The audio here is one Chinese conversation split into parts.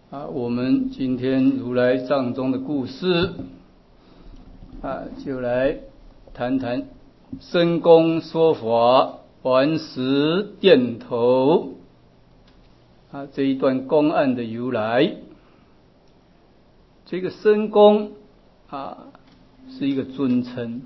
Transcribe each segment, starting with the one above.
我们今天如来藏中的故事就来谈谈申公说法还时点头这一段公案的由来。这个申公是一个尊称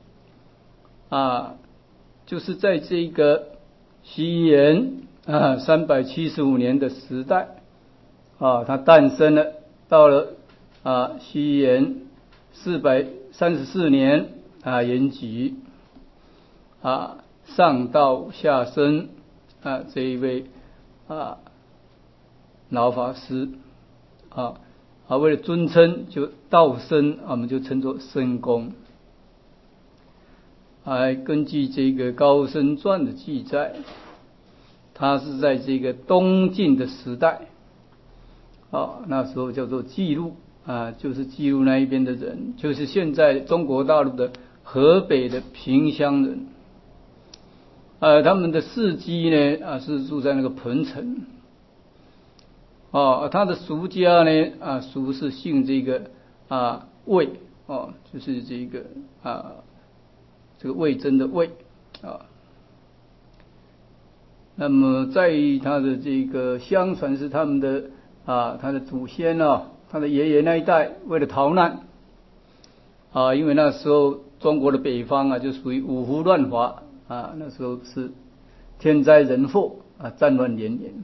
就是在这个西元375年的时代他诞生了，到了西元434年延吉上道下生这一位老法师为了尊称就道生我们就称作申公。根据这个《高僧传》的记载，他是在这个东晋的时代那时候叫做记录就是记录那一边的人，就是现在中国大陆的河北的萍乡人他们的世基呢是住在那个彭城他的俗家呢俗是姓这个魏就是这个这个魏征的魏那么在他的这个相传是他们的他的祖先他的爷爷那一代为了逃难因为那时候中国的北方就属于五胡乱华那时候是天灾人祸战乱连连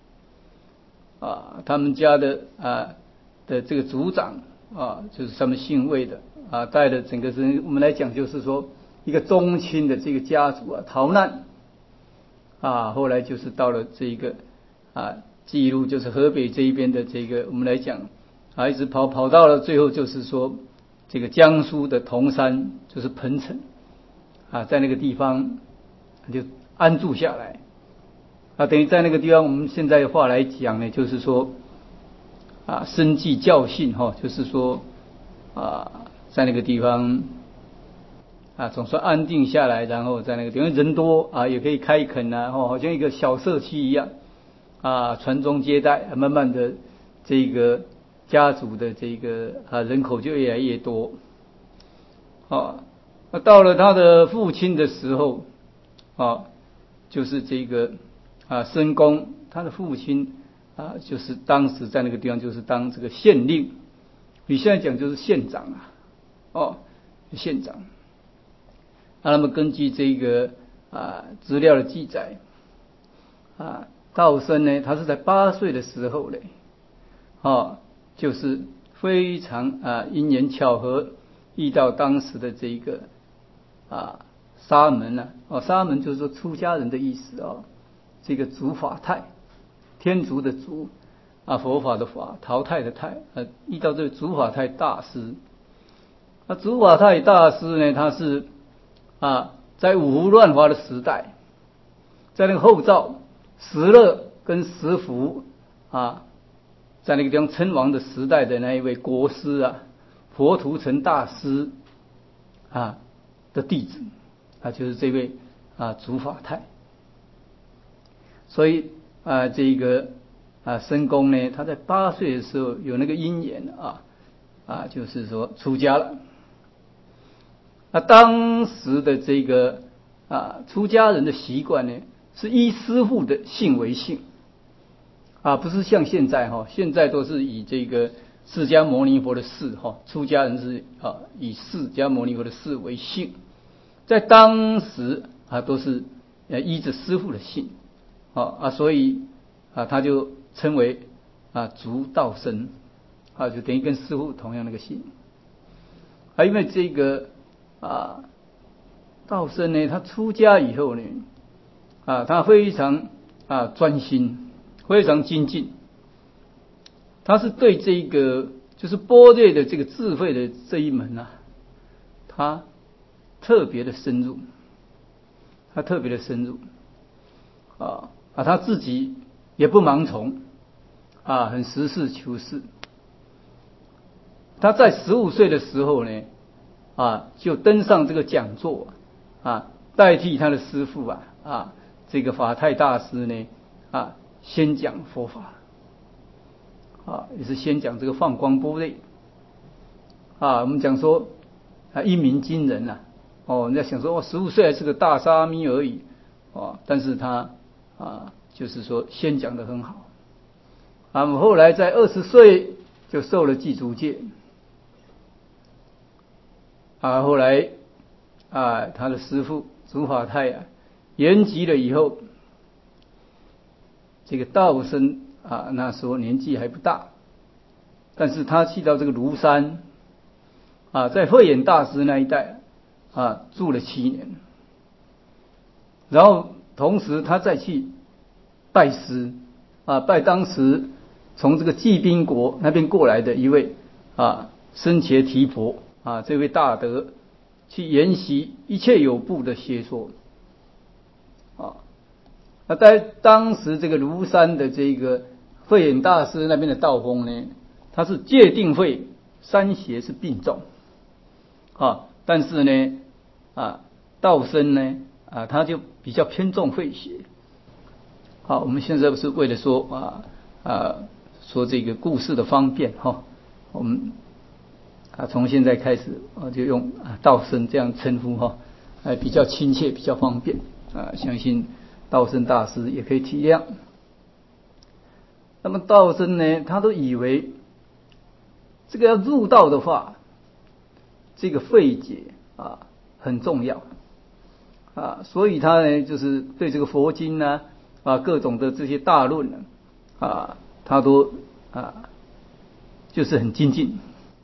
他们家的这个族长就是他们姓魏的带的整个是我们来讲就是说一个宗亲的这个家族逃难后来就是到了这个记录就是河北这一边的这个我们来讲一直跑到了最后就是说这个江苏的铜山就是彭城在那个地方就安住下来等于在那个地方我们现在的话来讲呢就是说深记教训就是说在那个地方总算安定下来，然后在那个地方人多也可以开垦好像一个小社区一样传宗接代慢慢的这个家族的这个人口就越来越多到了他的父亲的时候就是这个申公他的父亲就是当时在那个地方就是当这个县令，你现在讲就是县长县长那么根据这个资料的记载道生呢他是在8岁的时候就是非常因缘巧合遇到当时的这个沙门沙门就是说出家人的意思这个竺法泰天竺的竺佛法的法淘汰的汰遇到这个竺法泰大师竺法泰大师呢他是在五胡乱华的时代，在那个后赵石勒跟石符在那个地方称王的时代的那一位国师佛图澄大师的弟子就是这位竺法泰。所以这个申公呢他在8岁的时候有那个因缘就是说出家了。当时的这个出家人的习惯呢是依师父的姓为姓不是像现在现在都是以这个释迦牟尼佛的氏出家人是以释迦牟尼佛的氏为姓，在当时都是依着师父的姓所以他就称为竺道生就等于跟师父同样那个姓因为这个道生呢他出家以后呢他非常专心非常精进，他是对这个就是般若的这个智慧的这一门他特别的深入他自己也不盲从很实事求是。他在15岁的时候呢就登上这个讲座代替他的师父这个法泰大师呢宣讲佛法也是先讲这个放光波类我们讲说一鸣惊人人家想说15岁还是个大沙弥而已但是他就是说先讲得很好后来在20岁就受了祭足戒后来他的师父竺法泰圆寂了以后，这个道生那时候年纪还不大，但是他去到这个庐山在慧眼大师那一带住了7年，然后同时他再去拜师拜当时从这个济宾国那边过来的一位僧伽提婆这位大德，去研习一切有部的学说那在当时这个庐山的这个慧眼大师那边的道风呢，他是戒定慧三学是并重但是呢道生呢他就比较偏重慧学我们现在不是为了说说这个故事的方便我们从现在开始就用道生这样称呼比较亲切比较方便相信道生大师也可以体谅。那么道生呢，他都以为这个要入道的话，这个慧解很重要所以他呢就是对这个佛经各种的这些大论他都就是很精进。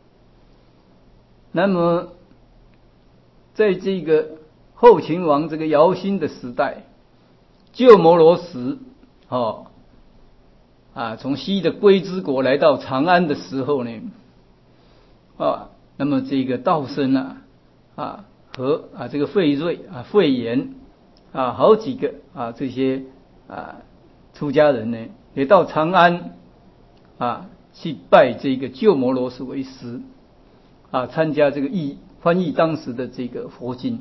那么在这个后秦王这个姚兴的时代，鸠摩罗什从西的龟兹国来到长安的时候呢那么这个道生和这个费瑞费延好几个这些出家人呢也到长安去拜这个鸠摩罗什为师参加这个翻译当时的这个佛经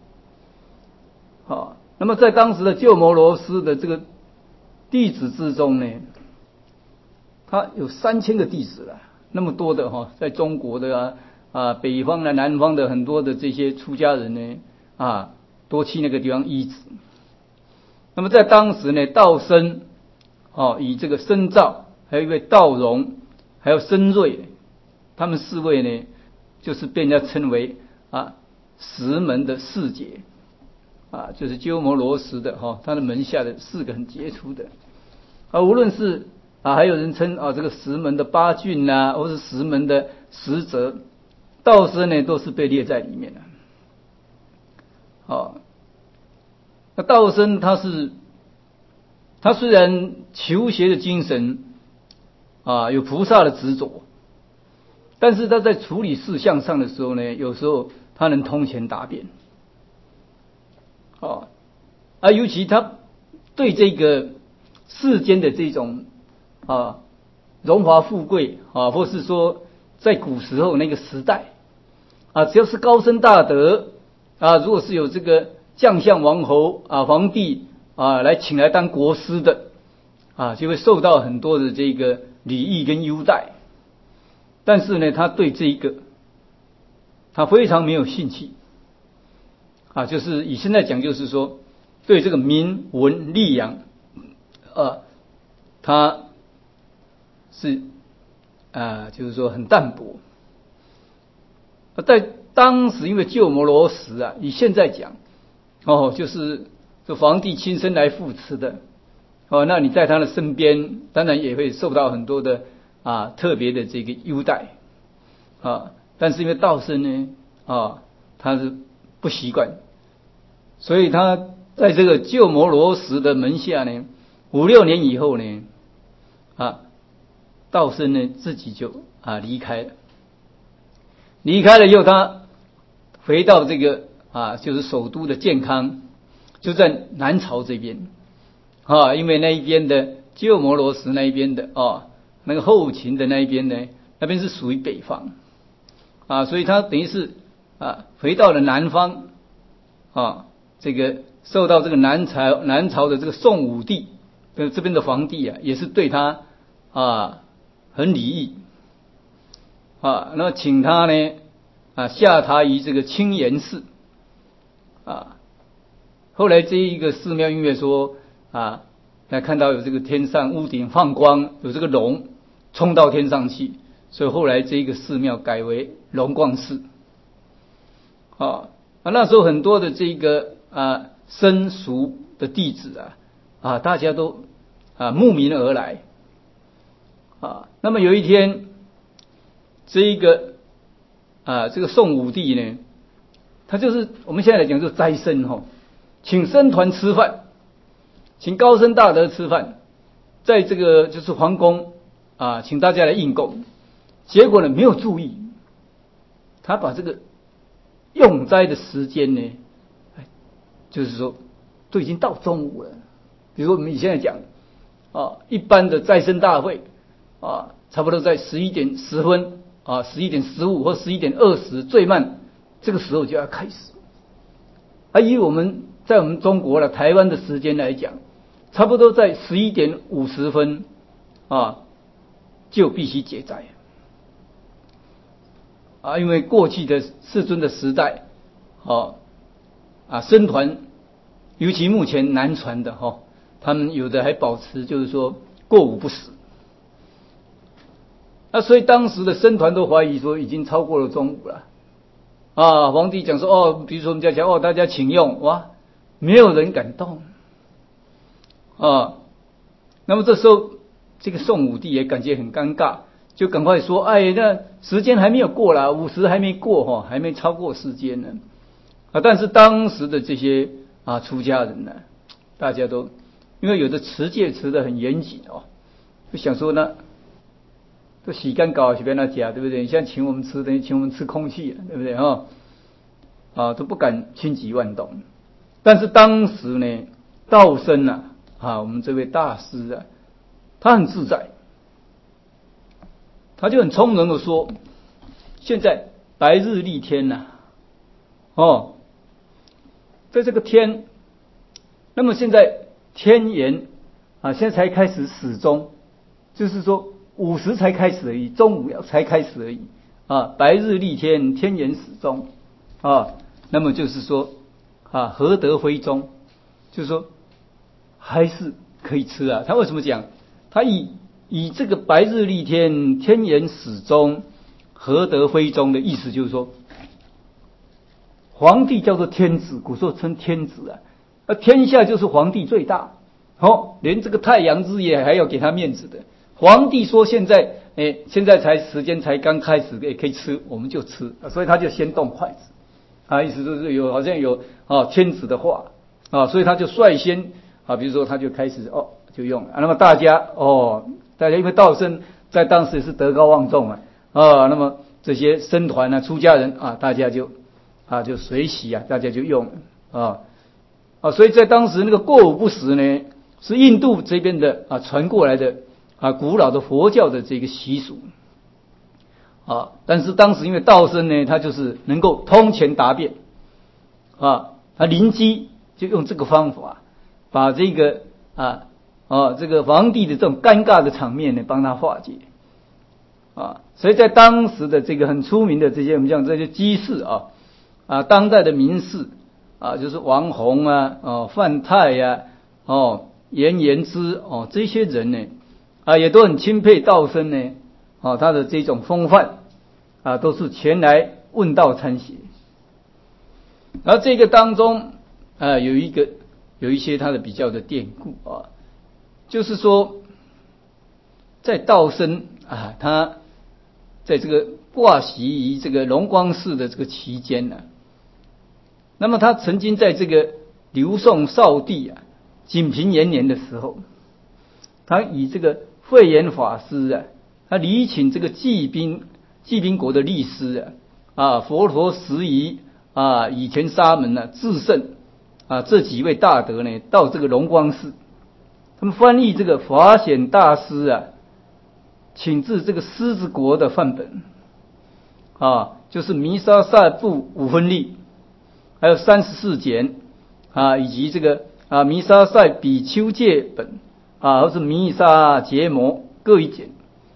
那么在当时的鸠摩罗什的这个弟子之中呢，他有3000个弟子了，那么多的在中国的北方的南方的很多的这些出家人呢多去那个地方依止。那么在当时呢，道生以这个僧肇，还有一位道融，还有僧瑞，他们4位呢就是被人家称为10门的4杰就是鸠摩罗什的他的门下的4个很杰出的无论是还有人称这个10门的8俊或是10门的10哲，道生呢都是被列在里面的那道生他虽然求学的精神有菩萨的执着，但是他在处理事项上的时候呢，有时候他能通情达变尤其他对这个世间的这种荣华富贵或是说在古时候那个时代只要是高僧大德如果是有这个将相王侯皇帝来请来当国师的就会受到很多的这个礼遇跟优待，但是呢他对这个他非常没有兴趣就是以现在讲就是说对这个名闻利养他是就是说很淡薄在当时因为鸠摩罗什以现在讲就是这皇帝亲身来扶持的那你在他的身边当然也会受到很多的特别的这个优待但是因为道生呢他是不习惯，所以他在这个鸠摩罗什的门下呢5-6年以后呢道生呢自己就离开了以后他回到这个就是首都的建康，就在南朝这边因为那一边的鸠摩罗什那一边的那个后秦的那一边呢，那边是属于北方所以他等于是回到了南方这个受到这个南朝的这个宋武帝这边的皇帝也是对他很礼义啊，那么请他呢下榻于这个清源寺啊。后来这一个寺庙因为说看到有这个天上屋顶放光，有这个龙冲到天上去，所以后来这个寺庙改为龙光寺那时候很多的这个僧俗的弟子大家都慕名而来那么有一天这个宋武帝呢，他就是我们现在来讲就是斋僧请僧团吃饭，请高僧大德吃饭，在这个就是皇宫请大家来应供。结果呢没有注意，他把这个用斋的时间呢，就是说都已经到中午了。比如说我们以前来讲一般的斋僧大会差不多在11点10分11点15或11点20，最慢这个时候就要开始。以我们在我们中国台湾的时间来讲，差不多在11点50分就必须解斋因为过去的世尊的时代僧团，尤其目前南传的他们有的还保持就是说过午不食所以当时的僧团都怀疑说已经超过了中午了皇帝讲说比如说我们讲大家请用，哇，没有人敢动那么这时候这个宋武帝也感觉很尴尬，就赶快说那时间还没有过啦，午时还没过还没超过时间呢但是当时的这些出家人呢，大家都因为有的持戒持得很严谨就想说呢，都洗干搞随便那家，对不对？现在请我们吃，等于请我们吃空气对不对都不敢轻举妄动。但是当时呢，道生我们这位大师他很自在，他就很从容的说，现在白日丽天在这个天，那么现在天颜现在才开始始终，就是说午时才开始而已，中午才开始而已白日丽天，天颜始终那么就是说何得非中，就是说还是可以吃他为什么讲他以这个白日丽天，天颜始终，何得非中的意思，就是说皇帝叫做天子，古时候称天子天下就是皇帝最大连这个太阳日夜还要给他面子的。皇帝说现在才时间才刚开始可以吃，我们就吃所以他就先动筷子意思就是好像有天子的话所以他就率先比如说他就开始就用那么大家因为道生在当时是德高望重那么这些僧团出家人大家就随喜大家就用所以在当时那个过午不食呢，是印度这边的传过来的古老的佛教的这个习俗但是当时因为道生呢，他就是能够通权达变他灵机就用这个方法把这个这个皇帝的这种尴尬的场面呢帮他化解所以在当时的这个很出名的这些我们讲这些居士当代的名士就是王弘范泰严言之这些人呢也都很钦佩道生呢他的这种风范都是前来问道参学。然后这个当中有一些他的比较的典故就是说在道生他在这个挂席于这个龙光寺的这个期间那么他曾经在这个刘宋少帝景平元年的时候，他以这个慧眼法师他礼请这个济宾国的律师佛陀时宜以前沙门智胜这几位大德呢到这个龙光寺，他们翻译这个法显大师请自这个狮子国的范本就是弥沙塞部5分律，还有34简以及这个弥沙塞比丘戒本或是弥沙结摩各一简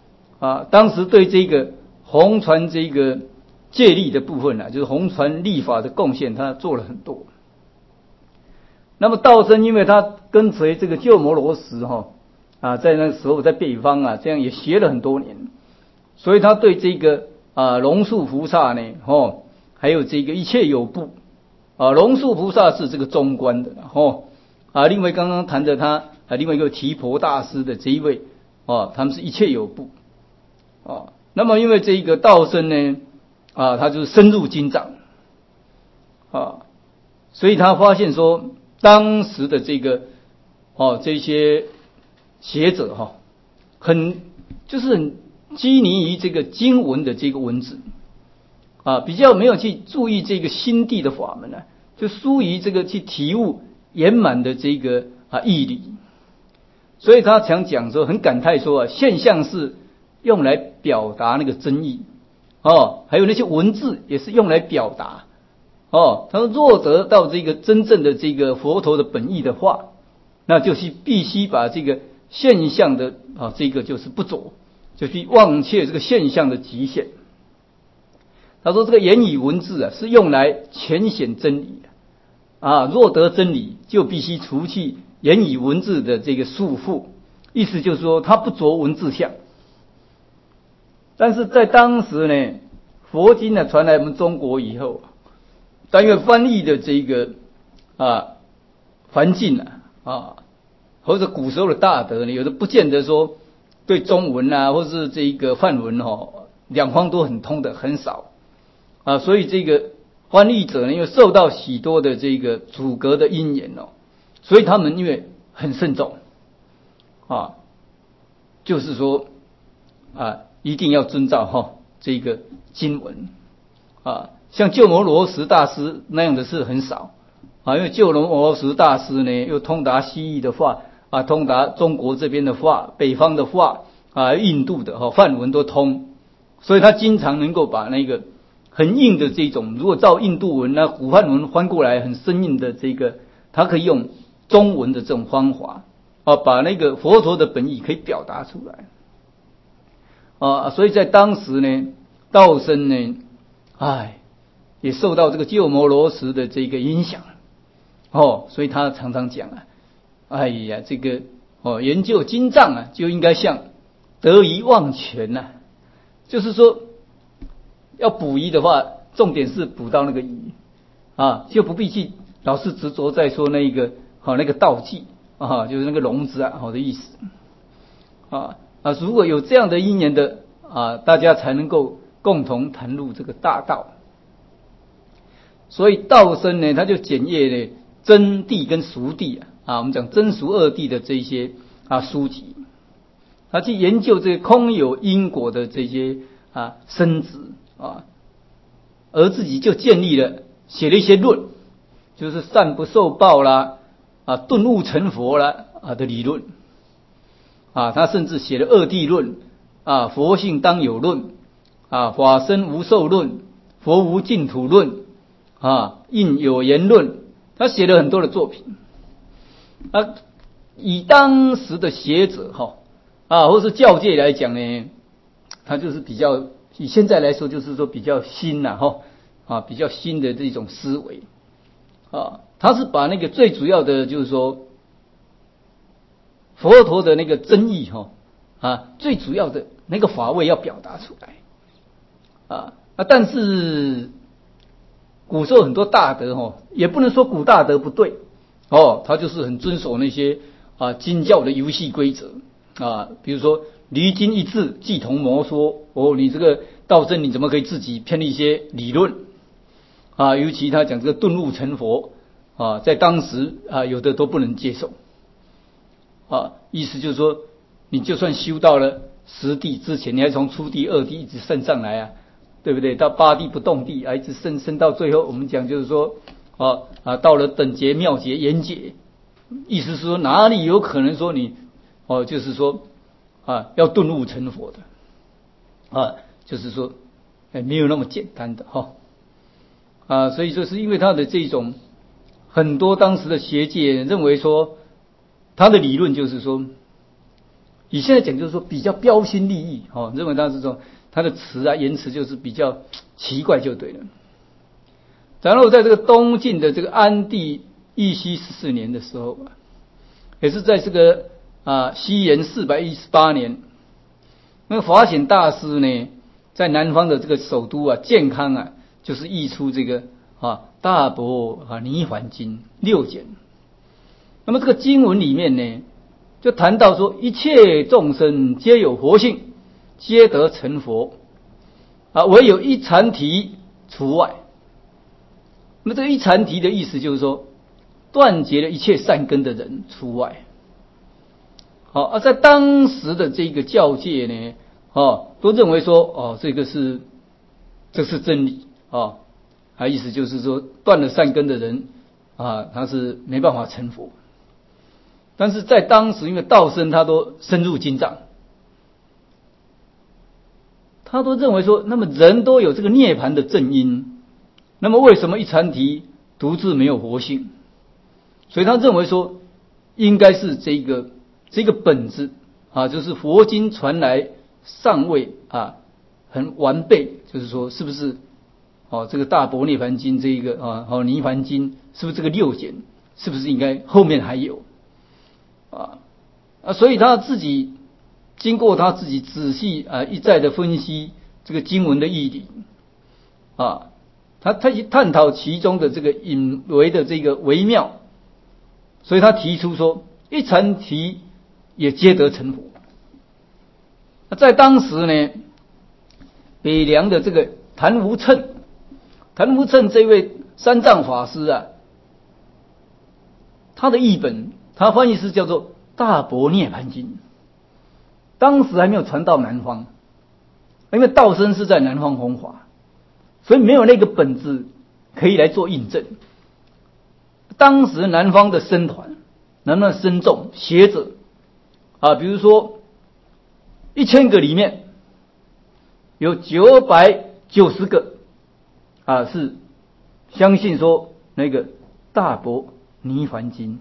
当时对这个弘传这个戒律的部分就是弘传律法的贡献，他做了很多。那么道生因为他跟随这个鸠摩罗什在那个时候在北方这样也学了很多年，所以他对这个龙树菩萨呢还有这个一切有部龙树菩萨是这个中观的另外刚刚谈的他另外一个提婆大师的这一位他们是一切有部那么因为这个道生呢他就是深入经藏所以他发现说当时的这个这些学者就是很拘泥于这个经文的这个文字比较没有去注意这个心地的法门就疏于这个去体悟圆满的这个义理，所以他常讲说很感慨说现象是用来表达那个真意还有那些文字也是用来表达他说若得到这个真正的这个佛陀的本意的话，那就是必须把这个现象的这个就是不着，就去忘却这个现象的极限。他说这个言语文字是用来浅显真理若得真理就必须除去言语文字的这个束缚，意思就是说他不着文字相。但是在当时呢，佛经传来我们中国以后，但因为翻译的这个环境或者古时候的大德呢，有的不见得说对中文或是这个梵文两方都很通的很少所以这个翻译者呢，因为受到许多的这个阻隔的因缘所以他们因为很慎重就是说一定要遵照这个经文像鸠摩罗什大师那样的事很少因为鸠摩罗什大师呢又通达西域的话通达中国这边的话，北方的话印度的梵文都通，所以他经常能够把那个很硬的这种，如果照印度文古梵文翻过来很生硬的这个，他可以用中文的这种方法把那个佛陀的本意可以表达出来所以在当时呢，道生呢也受到这个鸠摩罗什的这个影响所以他常常讲哎呀这个研究经藏就应该像得鱼忘筌就是说要捕鱼的话，重点是捕到那个鱼就不必去老是执着在说那个那个道具就是那个笼子好的意思如果有这样的因缘的大家才能够共同谈入这个大道。所以道生呢，他就检验呢真谛跟俗谛我们讲真俗二谛的这些书籍，他去研究这些空有因果的这些生执而自己就建立了写了一些论，就是善不受报啦顿悟成佛啦的理论他甚至写了二谛论佛性当有论法身无受论，佛无净土论应有言论，他写了很多的作品以当时的学者或是教界来讲呢，他就是比较以现在来说就是说比较新比较新的这种思维他是把那个最主要的就是说佛陀的那个真意最主要的那个法位要表达出来但是古时候很多大德也不能说古大德不对他就是很遵守那些经教的游戏规则比如说离经一致即同魔说你这个道生你怎么可以自己偏一些理论尤其他讲这个顿悟成佛在当时有的都不能接受意思就是说你就算修到了十地之前，你还从初地二地一直升上来对不对？到八地不动地一直升到最后，我们讲就是说到了等觉妙觉圆觉，意思是说哪里有可能说你就是说要顿悟成佛的就是说没有那么简单的所以就是因为他的这种很多当时的学界认为说他的理论就是说以现在讲就是说比较标新立异，认为他这种他的词啊言辞就是比较奇怪就对了。然后在这个东晋的这个安帝义熙14年的时候，也是在这个西元418年，那个法显大师呢，在南方的这个首都建康就是译出这个大伯泥环经6简。那么这个经文里面呢，就谈到说一切众生皆有活性，皆得成佛唯有一禅提除外。那么这个一禅提的意思就是说，断绝了一切善根的人除外。在当时的这个教界呢，都认为说，这是真理意思就是说，断了善根的人他是没办法成佛。但是在当时，因为道生他都深入经藏，他都认为说，那么人都有这个涅槃的正因，那么为什么一禅提独自没有活性？所以他认为说，应该是这个本质就是佛经传来尚未很完备，就是说是不是这个大般涅槃经这一个泥环经是不是这个6简，是不是应该后面还有所以他自己经过他自己仔细一再的分析这个经文的义理他去探讨其中的这个隐微的这个微妙，所以他提出说一禅提也皆得成佛。在当时呢，北凉的这个谭无称这位三藏法师他的译本，他翻译是叫做大般涅槃经，当时还没有传到南方，因为道生是在南方弘法，所以没有那个本子可以来做印证。当时南方的僧团、南方的僧众学者比如说1000个里面有990个是相信说那个大般泥环经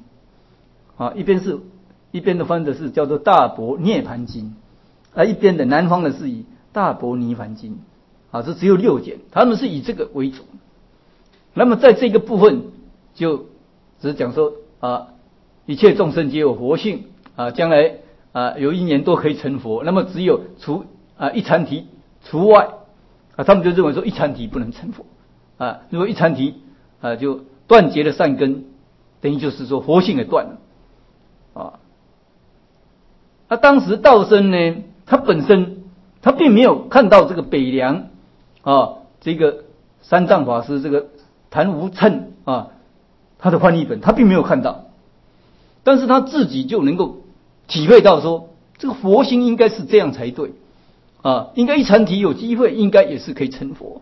一边的翻的是叫做大般涅槃经一边的南方的是以大般泥环经这只有6简，他们是以这个为主。那么在这个部分就只是讲说一切众生皆有活性将来有因缘都可以成佛，那么只有除一禅提除外他们就认为说一禅提不能成佛如果一禅提就断绝了善根，等于就是说活性也断了当时道生呢，他本身他并没有看到这个北凉这个三藏法师这个谭无称他的翻译本他并没有看到，但是他自己就能够体会到说，这个佛心应该是这样才对应该一禅提有机会应该也是可以成佛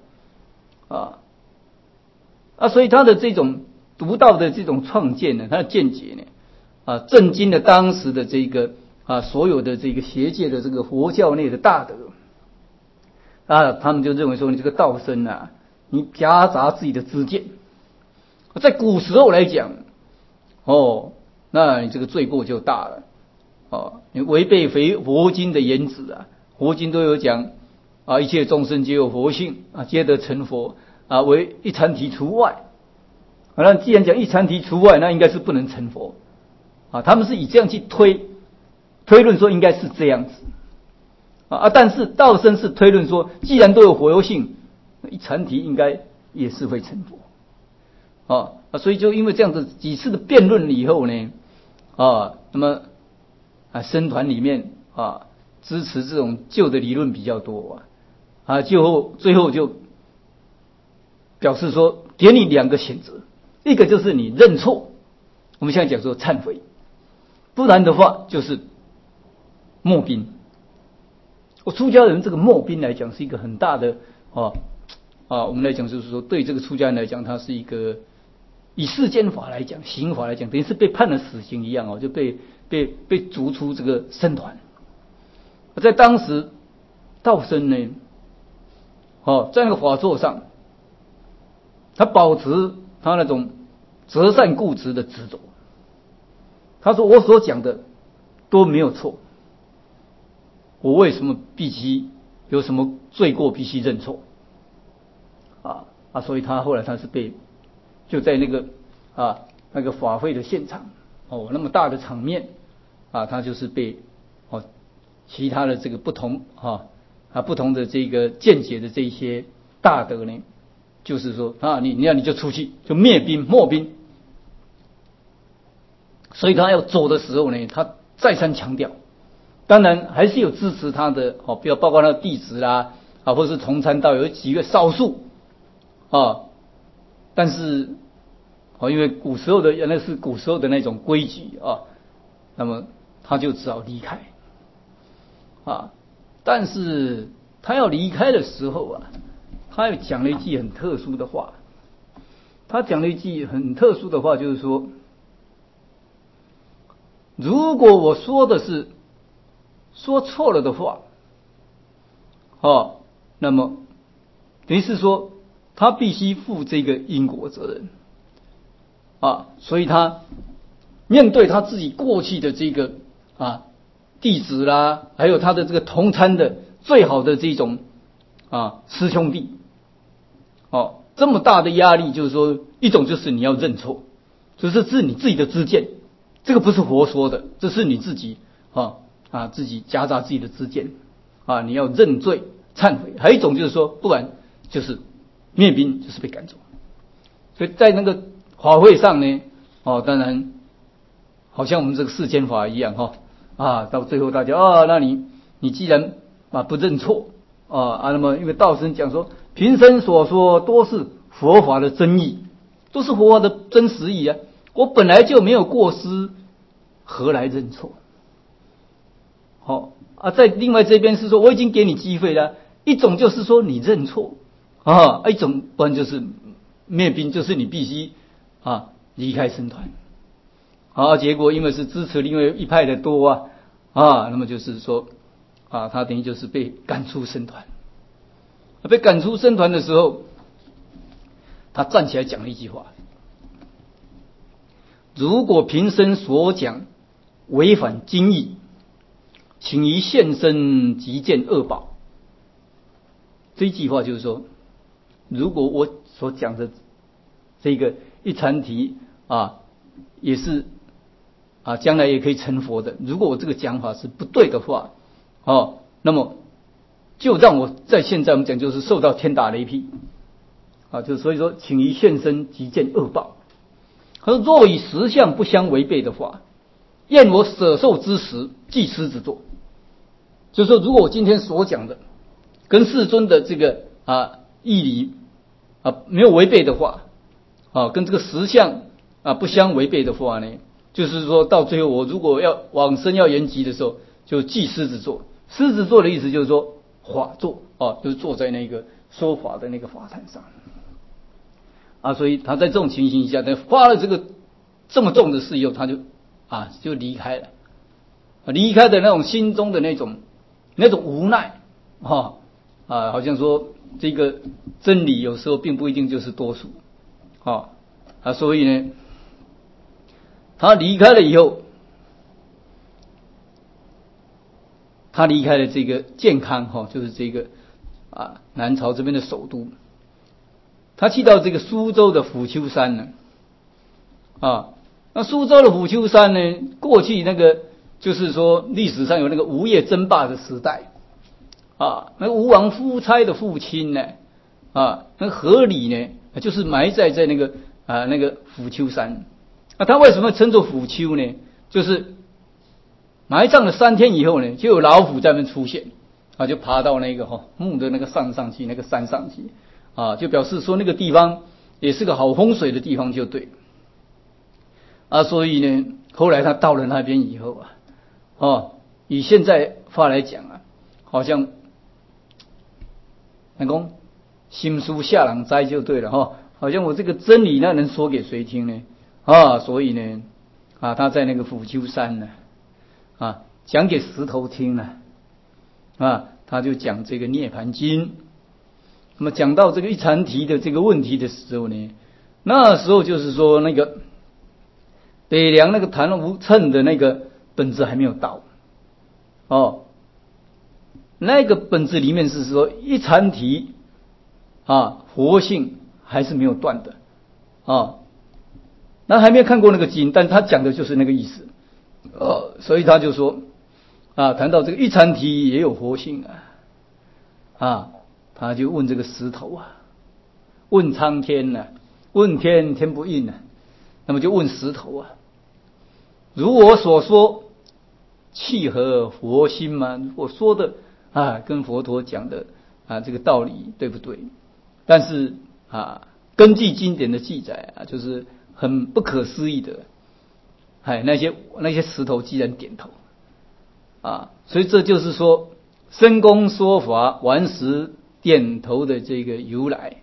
所以他的这种独到的这种创建呢，他的见解呢震惊了当时的这个所有的这个学界的这个佛教内的大德他们就认为说，你这个道生你夹杂自己的知见，在古时候来讲那你这个罪过就大了你违背佛经的言旨佛经都有讲一切众生皆有佛性皆得成佛为一禅提除外那既然讲一禅提除外，那应该是不能成佛他们是以这样去推论说应该是这样子但是道生是推论说，既然都有活性，一禅提应该也是会成佛所以就因为这样子几次的辩论以后呢那么僧团里面支持这种旧的理论比较多最后就表示说，给你2个选择，一个就是你认错，我们现在讲说忏悔，不然的话就是默宾。出家人这个默宾来讲是一个很大的我们来讲就是说，对这个出家人来讲，他是一个以世间法来讲、刑法来讲，等于是被判了死刑一样就被逐出这个僧团。在当时道生呢在那个法座上，他保持他那种择善固执的执着，他说我所讲的都没有错我为什么必须有什么罪过必须认错所以他后来他是被就在那个法会的现场那么大的场面他就是被其他的这个不同的这个见解的这些大德呢，就是说你就出去就灭兵没兵。所以他要走的时候呢，他再三强调，当然还是有支持他的比如包括他的弟子啦或者是同参道有几个少数但是因为古时候的那是古时候的那种规矩那么他就只好离开但是他要离开的时候他又讲了一句很特殊的话。他讲了一句很特殊的话，就是说，如果我说的是说错了的话那么等于是说他必须负这个因果责任所以他面对他自己过去的这个弟子啦，还有他的这个同参的最好的这种师兄弟这么大的压力，就是说一种就是你要认错，就是是你自己的知见，这个不是佛说的，这是你自己自己夹杂自己的知见你要认罪忏悔。还有一种就是说不然就是灭兵，就是被赶走。所以在那个法会上呢当然好像我们这个世间法一样到最后大家那你既然不认错那么因为道生讲说平生所说都是佛法的真义，都是佛法的真实义我本来就没有过失，何来认错在另外这边是说我已经给你机会了，一种就是说你认错一种不然就是灭兵，就是你必须离开僧团结果因为是支持另外一派的多那么就是说他等于就是被赶出僧团。被赶出僧团的时候，他站起来讲了一句话：如果平生所讲违反经义，请于现身即见恶报。这句话就是说，如果我所讲的这个一禅题也是将来也可以成佛的，如果我这个讲法是不对的话那么就让我在现在我们讲就是受到天打雷劈就所以说请于现身即见恶报。他说若与实相不相违背的话，愿我舍受之时即狮子座。就是说如果我今天所讲的跟世尊的这个义理没有违背的话跟这个实相不相违背的话呢，就是说到最后我如果要往生要圆寂的时候，就即狮子座。狮子座的意思就是说法座就是坐在那个说法的那个法坛上所以他在这种情形下，他发了这个这么重的誓以后，他就离开了。离开的那种心中的那种无奈好像说这个真理有时候并不一定就是多数所以呢他离开了以后，他离开了这个健康就是这个南朝这边的首都，他去到这个苏州的虎丘山呢那苏州的虎丘山呢，过去那个就是说历史上有那个吴越争霸的时代那个吴王夫差的父亲呢那个阖闾呢就是埋在那个虎丘山他为什么称作虎丘呢？就是埋葬了3天以后呢，就有老虎在那边出现就爬到那个墓的那个上去那个山上去就表示说那个地方也是个好风水的地方就对所以呢后来他到了那边以后以现在话来讲好像能够心书下朗斋就对了好像我这个真理那能说给谁听呢所以呢他在那个虎丘山呢讲给石头听了他就讲这个涅盘经。那么讲到这个一禅题的这个问题的时候呢，那时候就是说那个北凉那个昙无谶的那个本质还没有到那个本质里面是说一禅体活性还是没有断的那还没有看过那个经，但他讲的就是那个意思所以他就说谈到这个一禅体也有活性他就问这个石头问苍天问天天不应那么就问石头如我所说契合佛心吗？我说的跟佛陀讲的这个道理对不对？但是根据经典的记载就是很不可思议的那些石头既然点头所以这就是说深公说法顽石点头的这个由来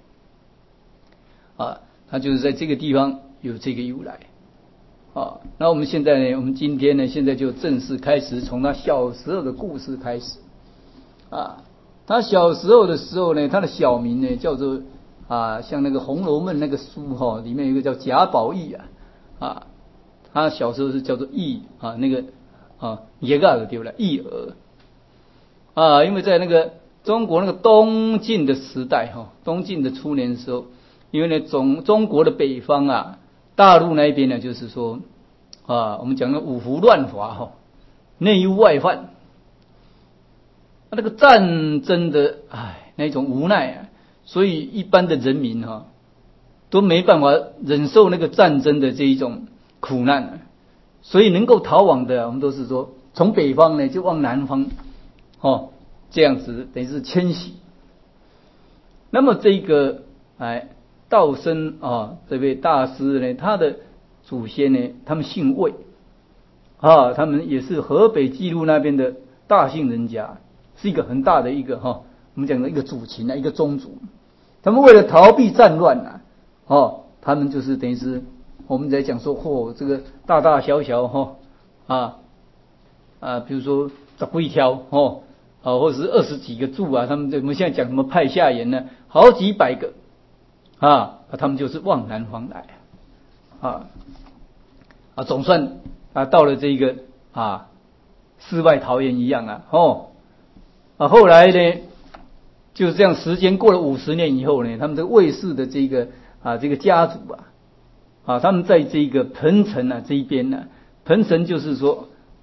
它就是在这个地方有这个由来那我们现在呢，我们今天呢，现在就正式开始从他小时候的故事开始他小时候的时候呢，他的小名呢叫做像那个《红楼梦》那个书里面有一个叫贾宝玉他小时候是叫做义那个也个对不啦，义儿因为在那个中国那个东晋的时代东晋的初年的时候，因为呢中国的北方大陆那边呢，就是说我们讲的五胡乱华内忧外患那个战争的那种无奈所以一般的人民都没办法忍受那个战争的这一种苦难所以能够逃亡的我们都是说从北方呢就往南方这样子等于是迁徙。那么这个道生这位大师呢，他的祖先呢，他们姓魏他们也是河北记录那边的大姓人家，是一个很大的一个我们讲的一个主秦一个宗族。他们为了逃避战乱他们就是等于是我们在讲说这个大大小小比如说10几条或者是20几个柱他们我们现在讲什么派下言呢，好几百个他们就是往南方来总算到了这个世外桃源一样后来呢就是这样，时间过了50年以后呢，他们这个魏氏的这个这个家族他们在这个彭城这一边彭城就是说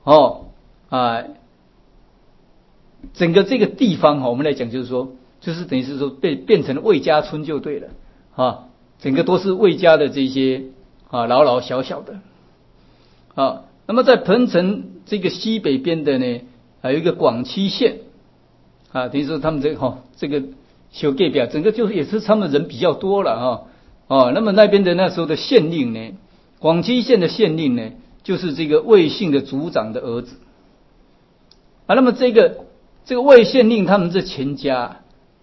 整个这个地方我们来讲就是说，就是等于是说变成了魏家村就对了整个都是魏家的这些老老小小的那么在彭城这个西北边的呢，还有一个广七县等于说他们这个小隔壁整个就是也是他们人比较多了那么那边的那时候的县令呢，广七县的县令呢，就是这个魏姓的族长的儿子那么这个魏县令他们这全家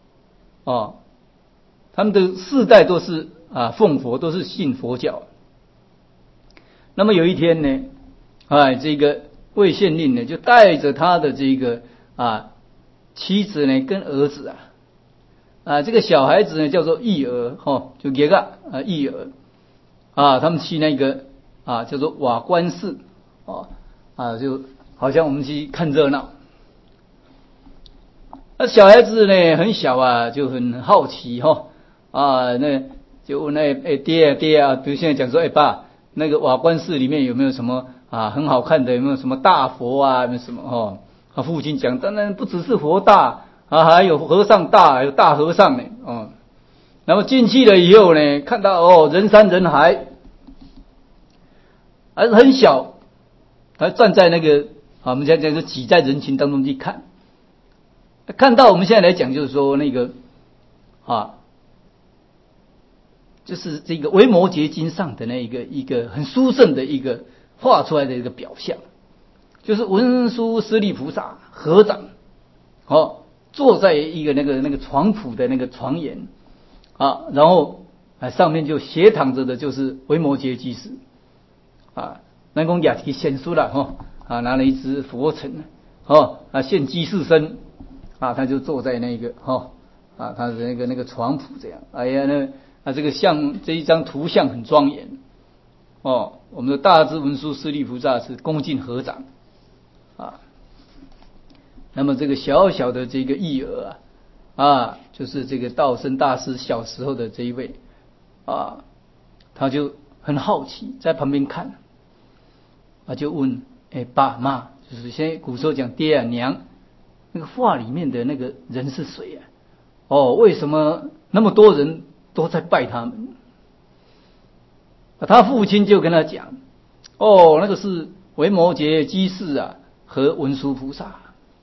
他们的4代都是奉佛，都是信佛教。那么有一天呢这个魏县令呢就带着他的这个妻子呢跟儿子这个小孩子呢叫做义儿就一个义儿他们去那个叫做瓦官寺就好像我们去看热闹。那小孩子呢很小就很好奇那就问爹比如现在讲说爸，那个瓦官寺里面有没有什么很好看的，有没有什么大佛有没有什么父亲讲当然不只是佛大还有和尚大，还有大和尚呢那么进去了以后呢，看到人山人海，还是很小，还站在那个我们现在是挤在人群当中去看到我们现在来讲就是说那个就是这个维摩诘经上的那一个很殊胜的一个画出来的一个表象，就是文殊师利菩萨合掌坐在一个那个床铺的那个床沿然后上面就斜躺着的就是维摩诘居士南宫雅提显出了拿了一只佛尘现居士身他就坐在那个他的那个床铺这样，哎呀这个这一张图像很庄严我们的大智文殊师利菩萨是恭敬合掌那么这个小小的这个义儿就是这个道生大师小时候的这一位他就很好奇，在旁边看就问爸妈，就是现在古时候讲爹娘，那个画里面的那个人是谁为什么那么多人都在拜他们？他父亲就跟他讲，那个是维摩诘居士和文殊菩萨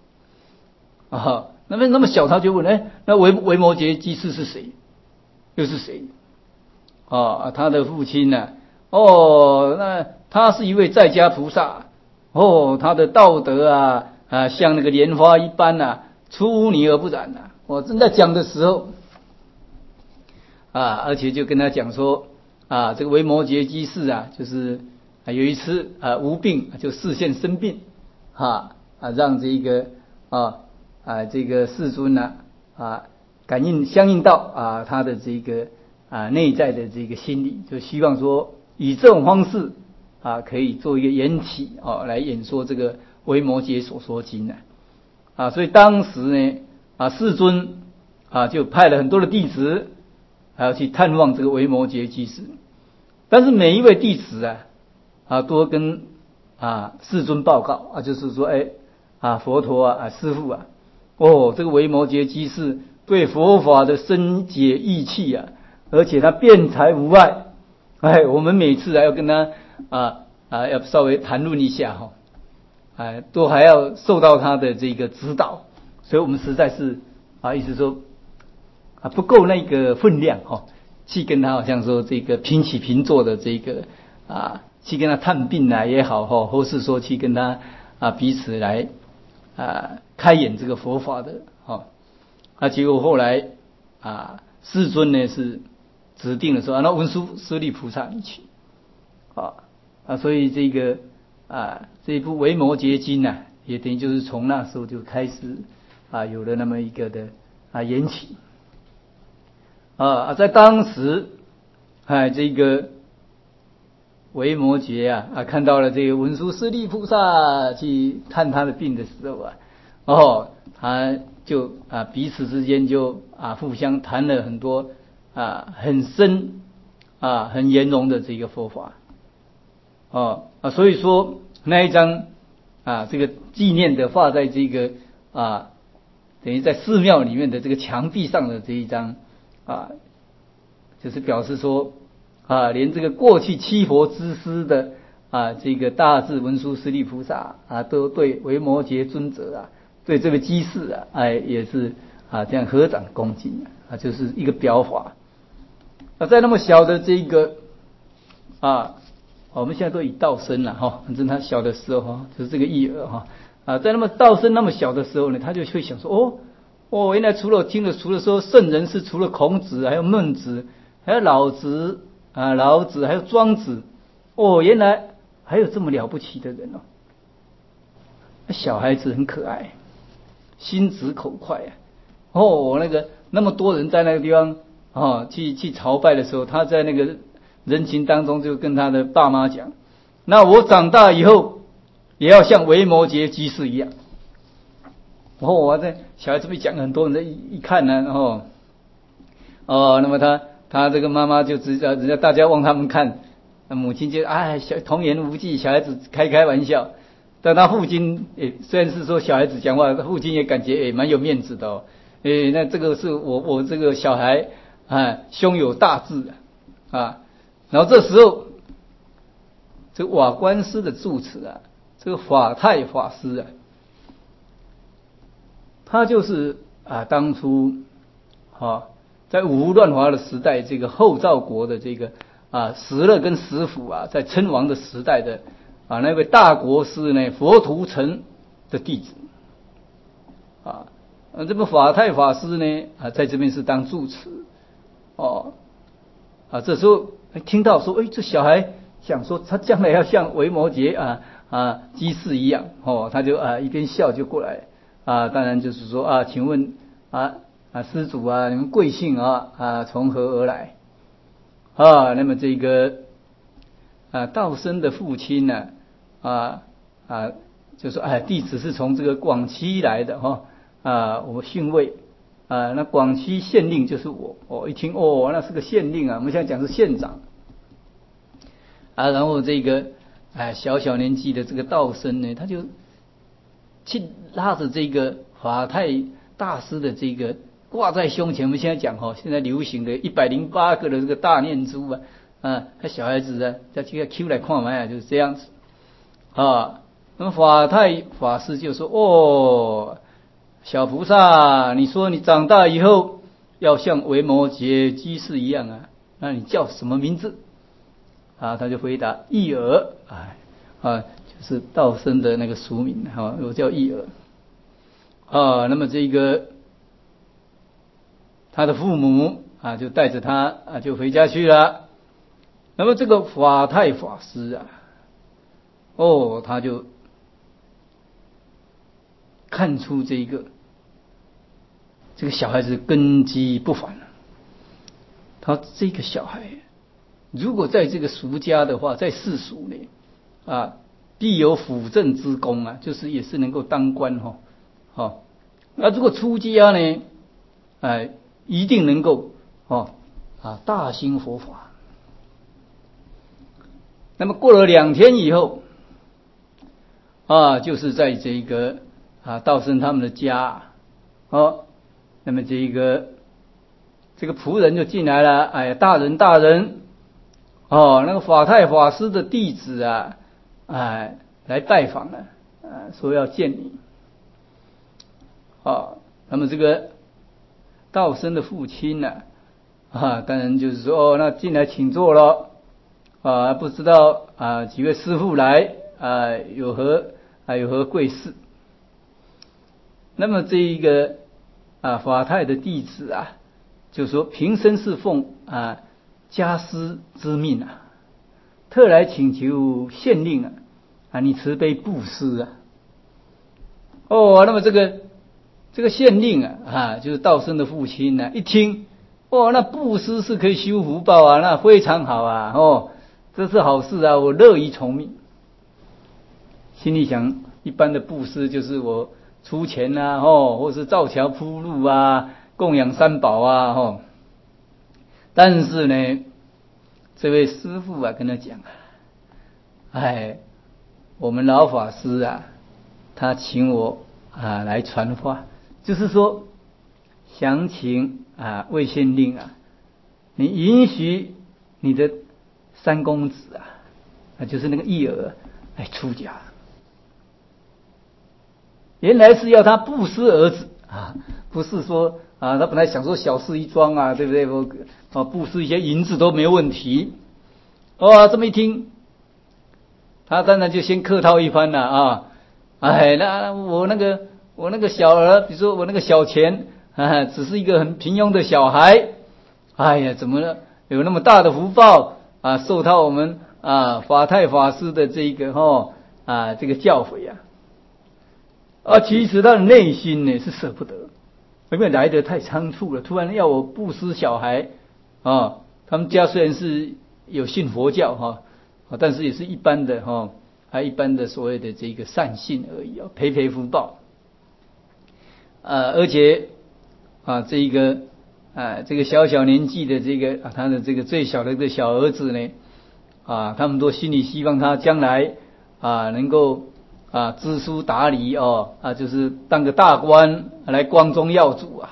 那么小他就问，那维摩诘居士是谁？又是谁？他的父亲呢？那他是一位在家菩萨，他的道德像那个莲花一般出泥而不染我正在讲的时候而且就跟他讲说这个维摩诘居士就是有一次无病就视线生病让这个这个世尊相应到他的这个内在的这个心理，就希望说以这种方式可以做一个缘起来演说这个维摩诘所说经所以当时呢世尊就派了很多的弟子还要去探望这个维摩诘居士，但是每一位弟子都跟世尊报告就是说佛陀师父这个维摩诘居士对佛法的深解义气而且他辩才无碍，我们每次要跟他要稍微谈论一下都还要受到他的这个指导，所以我们实在是意思说不够那个分量去跟他好像说这个平起平坐的这个去跟他探病也好或是说去跟他彼此来开演这个佛法的结果后来世尊呢是指定了说那文殊师利菩萨你去所以这个这一部维摩诘经也等于就是从那时候就开始有了那么一个的缘起在当时这个维摩诘看到了这个文殊师利菩萨去探他的病的时候他就彼此之间就互相谈了很多很深很圆融的这个佛法所以说那一张这个纪念的画在这个等于在寺庙里面的这个墙壁上的这一张就是表示说连这个过去七佛之师的这个大智文殊师利菩萨都对维摩诘尊者对这位居士也是这样合掌恭敬就是一个表法在那么小的这个我们现在都以道生了反正他小的时候就是这个义儿在那么道生那么小的时候呢，他就会想说原来除了说圣人是除了孔子还有孟子还有老子还有庄子原来还有这么了不起的人小孩子很可爱，心直口快那个那么多人在那个地方去朝拜的时候，他在那个人群当中就跟他的爸妈讲，那我长大以后也要像维摩诘居士一样我在小孩子被讲很多人一看呢那么他这个妈妈就知道人家大家望他们看，母亲就童言无忌，小孩子开玩笑，但他父亲虽然是说小孩子讲话，他父亲也感觉蛮有面子的那这个是我这个小孩胸有大志然后这时候这个瓦官师的住持这个法太法师他就是当初在五胡乱华的时代，这个后赵国的这个石勒跟石虎在称王的时代的那位大国师呢佛图澄的弟子这个法太法师呢在这边是当住持这时候听到说这小孩想说他将来要像维摩诘居士一样他就一边笑就过来当然就是说请问施主你们贵姓从何而来那么这个道生的父亲呢就说弟子是从这个广西来的我姓魏那广西县令就是我一听那是个县令我们现在讲是县长然后这个小年纪的这个道生呢，他就去拉着这个法太大师的这个挂在胸前，我们现在讲现在流行的108个的这个大念珠他小孩子叫这个 Q 来看嘛，就是这样子那么法太法师就说小菩萨，你说你长大以后要像维摩诘居士一样那你叫什么名字他就回答羿儿就是道生的那个俗名我叫羿儿那么这个他的父母就带着他就回家去了。那么这个法太法师他就看出这个小孩子根基不凡他这个小孩如果在这个俗家的话，在世俗呢必有辅政之功就是也是能够当官那如果出家呢一定能够大兴佛法。那么过了2天以后就是在这个道生他们的家那么这个仆人就进来了，大人那个法太法师的弟子来拜访了说要见你那么这个道生的父亲当然就是说那进来请坐了不知道几位师父来有何贵事。那么这一个法太的弟子就说平生是奉家师之命特来请求县令你慈悲布施那么这个县令就是道生的父亲一听那布施是可以修福报那非常好这是好事我乐于从命。心里想一般的布施就是我出钱或是造桥铺路供养三宝但是呢这位师父跟他讲我们老法师他请我来传话，就是说想请魏县令你允许你的三公子就是那个羿儿来出家。原来是要他布施儿子不是说他本来想说小事一桩对不对？布施一些银子都没有问题这么一听他当然就先客套一番了那我那个小儿，比如说我那个小钱只是一个很平庸的小孩怎么有那么大的福报受到我们法太法师的这个这个教诲其实他的内心呢是舍不得，因为来得太仓促了，突然要我布施小孩他们家虽然是有信佛教但是也是一般的一般的所谓的这个善信而已培福报而且这个小年纪的这个他的这个最小的这个小儿子呢他们都心里希望他将来能够知书达理就是当个大官来光宗耀祖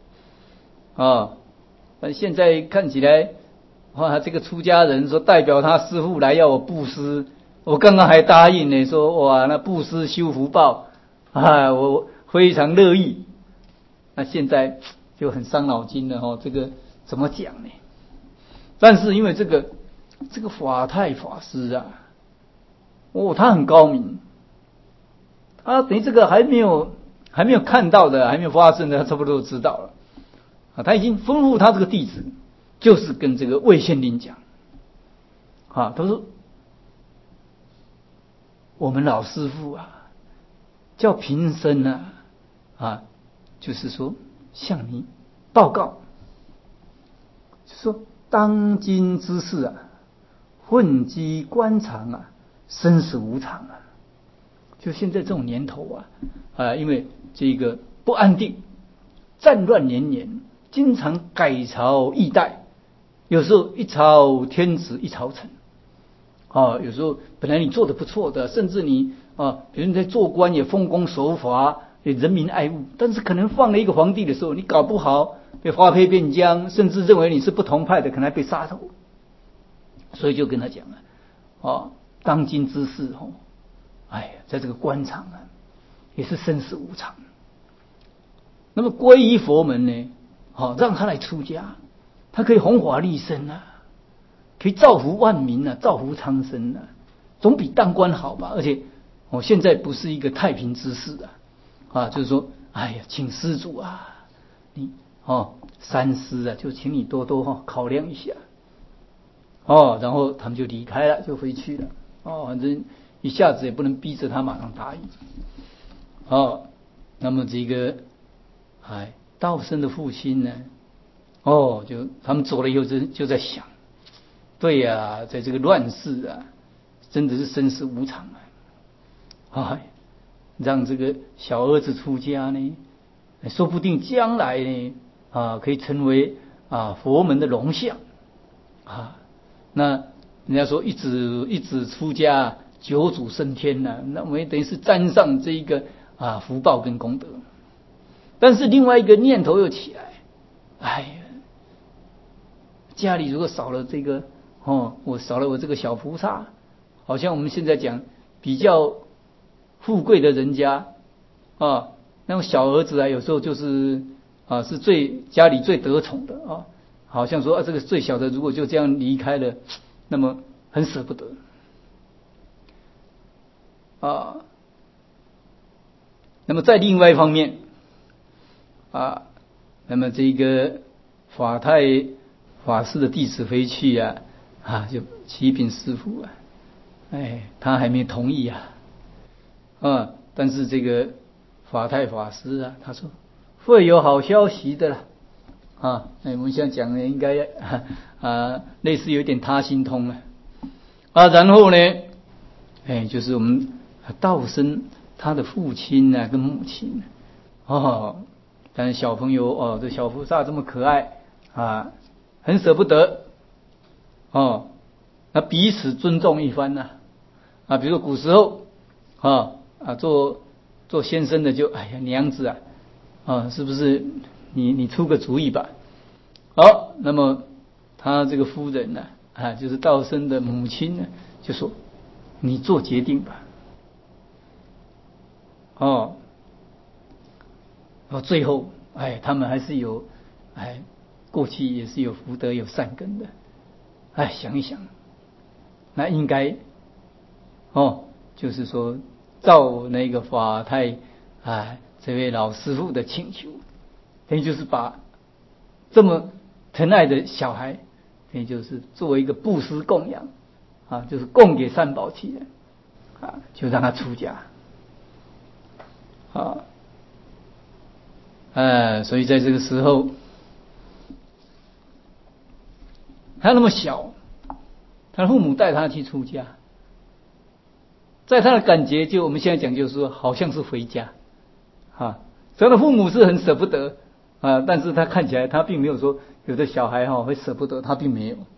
但现在看起来这个出家人说代表他师父来要我布施，我刚刚还答应呢，说那布施修福报我非常乐意。那现在就很伤脑筋了这个怎么讲呢？但是因为这个法太法师他很高明，他等于这个还没有看到的，还没有发生的，他差不多都知道了他已经吩咐他这个弟子，就是跟这个魏县令讲他说我们老师父叫平生就是说向你报告，就说当今之事混迹官场生死无常就现在这种年头因为这个不安定，战乱连连，经常改朝易代，有时候一朝天子一朝臣有时候本来你做的不错的，甚至你比如你在做官也奉公守法，也人民爱物，但是可能放了一个皇帝的时候，你搞不好被发配边疆，甚至认为你是不同派的，可能还被杀头。所以就跟他讲当今之事在这个官场也是生死无常。那么皈依佛门呢，让他来出家，他可以弘法利生可以造福万民造福苍生总比当官好吧。而且现在不是一个太平之世就是说请施主你三思就请你多多考量一下然后他们就离开了，就回去了反正一下子也不能逼着他马上答应那么这个道生的父亲呢就他们走了以后就在想，对在这个乱世真的是生死无常让这个小儿子出家呢，说不定将来呢可以成为佛门的龙象那人家说一子出家九祖升天那我们等于是沾上这一个福报跟功德。但是另外一个念头又起来，家里如果少了这个我少了我这个小菩萨，好像我们现在讲比较富贵的人家那种小儿子有时候就是是家里最得宠的好像说这个最小的如果就这样离开了，那么很舍不得那么在另外一方面那么这个法太法师的弟子回去就启禀师父他还没同意但是这个法太法师他说会有好消息的啦我们现在讲的应该类似有点他心通了然后呢就是我们道生他的父亲跟母亲但是小朋友这小菩萨这么可爱很舍不得那彼此尊重一番比如说古时候做先生的就娘子是不是你出个主意吧那么他这个夫人就是道生的母亲就说你做决定吧最后他们还是有过去也是有福德有善根的想一想那应该就是说照那个法太这位老师傅的请求，等于就是把这么疼爱的小孩等于就是作为一个布施供养就是供给三宝器的就让他出家所以在这个时候他那么小，他的父母带他去出家，在他的感觉就我们现在讲就是说好像是回家所以他的父母是很舍不得但是他看起来他并没有说有的小孩会舍不得，他并没有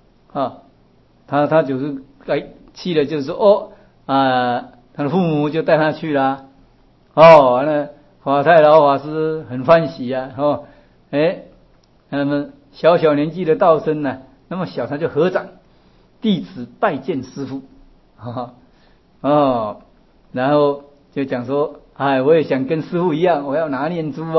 他就是去了就是说他的父母就带他去了完了法太老法师很欢喜那么小年纪的道生那么小他就合掌弟子拜见师父然后就讲说我也想跟师父一样，我要拿念珠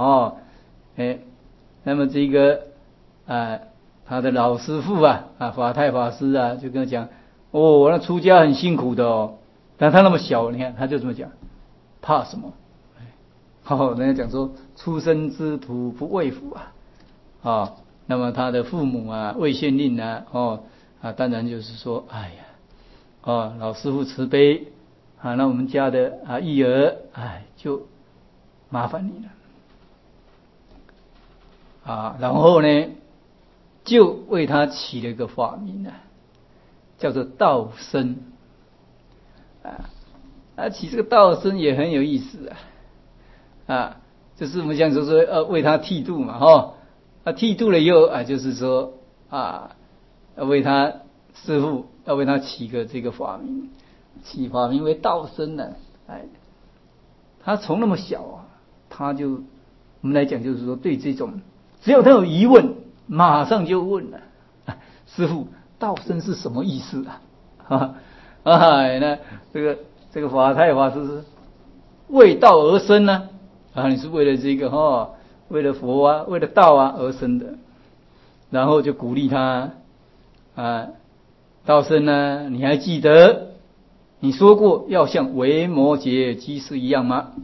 那么这个他的老师父法太法师就跟他讲那出家很辛苦的但他那么小，你看他就这么讲，怕什么人家讲说出生之徒不畏虎那么他的父母魏县令当然就是说老师父慈悲那我们家的义儿就麻烦你了然后呢就为他起了一个法名叫做道生起这个道生也很有意思就是我们讲说为他剃度嘛剃度了以后就是说为他师父要为他起个这个法名，起法名为道生呢。他从那么小他就我们来讲就是说对这种只要他有疑问，马上就问了师父，道生是什么意思那这个法太法师是为道而生呢你是为了这个为了佛为了道而生的，然后就鼓励他道生呢，你还记得你说过要像维摩诘居士一样吗？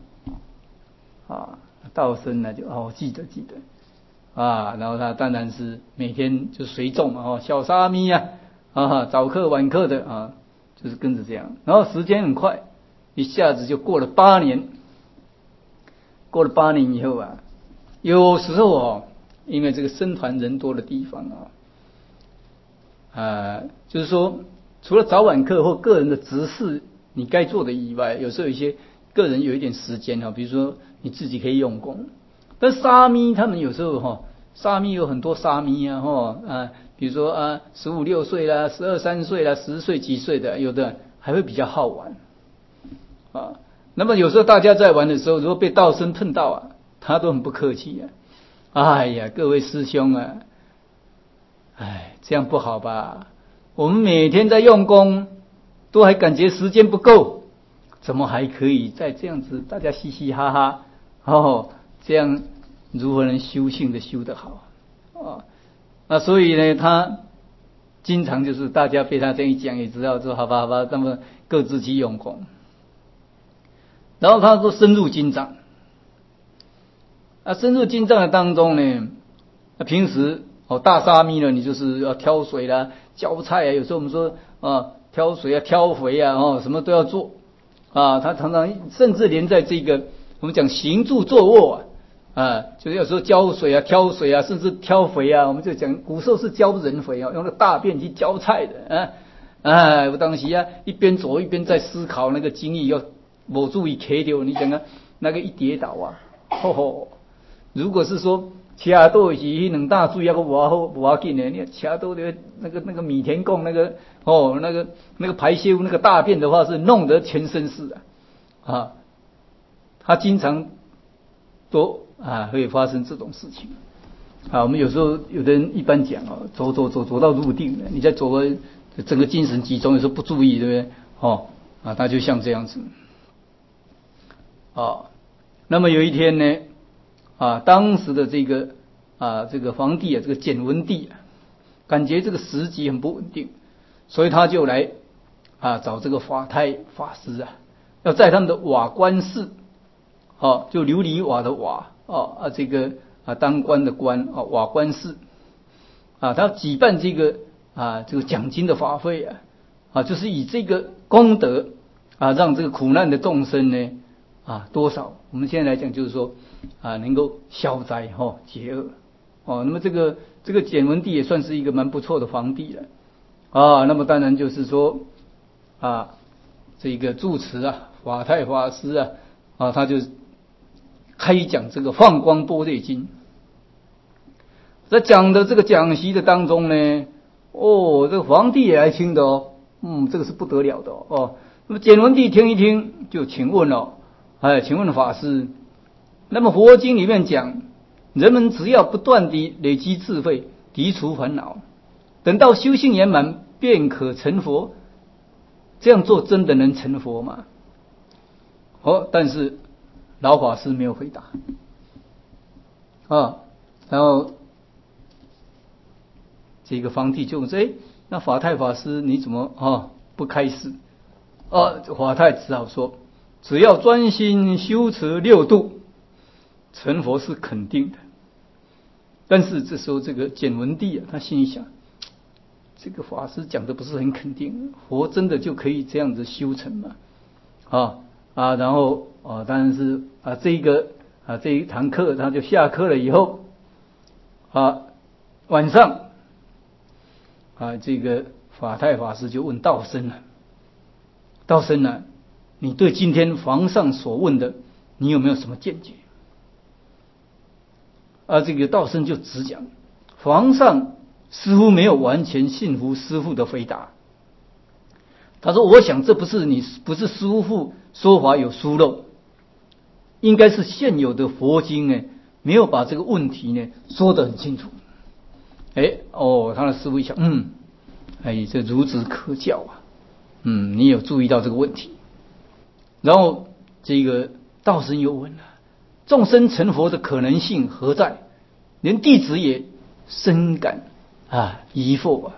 道生呢就记得然后他当然是每天就随众小沙弥早课晚课的就是跟着这样，然后时间很快，一下子就过了8年。过了8年以后有时候因为这个僧团人多的地方就是说除了早晚课或个人的执事你该做的以外，有时候有一些个人有一点时间比如说你自己可以用功，但沙弥他们有时候沙弥有很多沙弥比如说15、16岁啦，12、13岁啦，10岁几岁的，有的还会比较好玩那么有时候大家在玩的时候，如果被道生碰到他都很不客气哎呀，各位师兄这样不好吧？我们每天在用功，都还感觉时间不够，怎么还可以再这样子大家嘻嘻哈哈这样如何能修性的修得好所以呢他经常就是大家被他这样一讲也知道说好吧那么各自去用功，然后他说深入经藏深入经藏的当中呢平时大沙弥呢你就是要挑水啦浇菜有时候我们说挑水挑肥什么都要做他常常甚至连在这个我们讲行住坐卧就是有时候浇水挑水甚至挑肥我们就讲古时候是浇人肥用那个大便去浇菜的我当时一边走一边在思考那个经义要没注意跌掉，你讲那个一跌倒如果是说车倒是2大水还不要紧的，你车倒的那个米田共那个那个排泄物那个大便的话是弄得全身是他经常都会发生这种事情我们有时候有的人一般讲走到入定了，你再走了整个精神集中，有时候不注意对不对他就像这样子那么有一天呢当时的这个皇帝这个简文帝感觉这个时机很不稳定，所以他就来找这个法太法师要在他们的瓦官寺就琉璃瓦的瓦这个当官的官瓦官寺他举办这个讲经的法会就是以这个功德让这个苦难的众生呢多少我们现在来讲就是说能够消灾解厄那么这个简文帝也算是一个蛮不错的皇帝了那么当然就是说这个住持法太法师他就开讲这个放光般若经，在讲的这个讲习的当中呢这个皇帝也来听的这个是不得了的那么简文帝听一听就请问请问法师，那么佛经里面讲人们只要不断地累积智慧涤除烦恼，等到修行圆满便可成佛，这样做真的能成佛吗？但是老法师没有回答然后这个皇帝就说那法太法师你怎么不开示法太只好说只要专心修持6度成佛是肯定的。但是这时候这个简文帝他心里想，这个法师讲的不是很肯定，佛真的就可以这样子修成吗？然后当然是这一堂课他就下课了以后晚上这个法太法师就问道生了，道生你对今天皇上所问的，你有没有什么见解？这个道生就直讲，皇上似乎没有完全信服师父的回答。他说：“我想这不是师父说法有疏漏，应该是现有的佛经呢，没有把这个问题呢说得很清楚。”他的师父一想，这孺子可教啊，你有注意到这个问题。然后这个道生又问了：众生成佛的可能性何在？连弟子也深感疑惑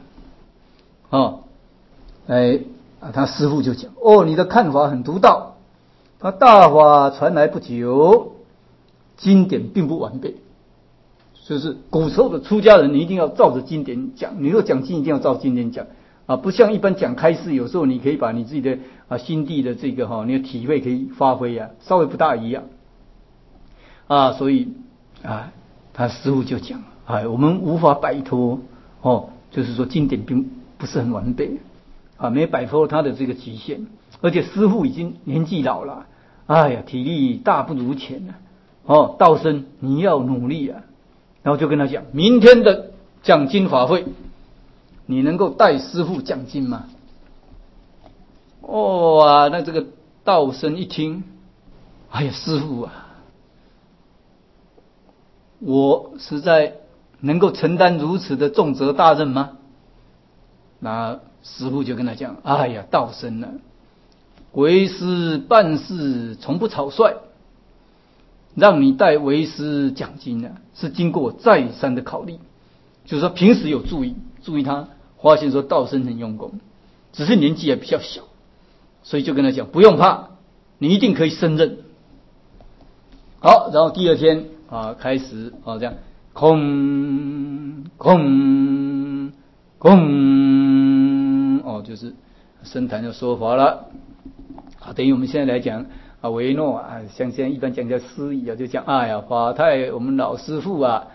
他师父就讲：你的看法很独到。他大法传来不久，经典并不完备，就是古时候的出家人，你一定要照着经典讲。你若讲经，一定要照经典讲不像一般讲开示，有时候你可以把你自己的心地的这个你的体会可以发挥稍微不大一样所以他师父就讲我们无法摆脱就是说经典并不是很完备没摆脱他的这个极限，而且师父已经年纪老了，体力大不如前了道生你要努力然后就跟他讲，明天的讲经法会，你能够带师父讲经吗？那这个道生一听，师父我实在能够承担如此的重责大任吗？那师父就跟他讲，道生为师办事从不草率，让你带为师讲经是经过再三的考虑，就是说平时有注意他，发现说道生很用功，只是年纪也比较小，所以就跟他讲，不用怕，你一定可以胜任。好，然后第二天开始这样空空空就是僧坛就说法了等于我们现在来讲维诺像现在一般讲叫司仪就讲法太我们老师父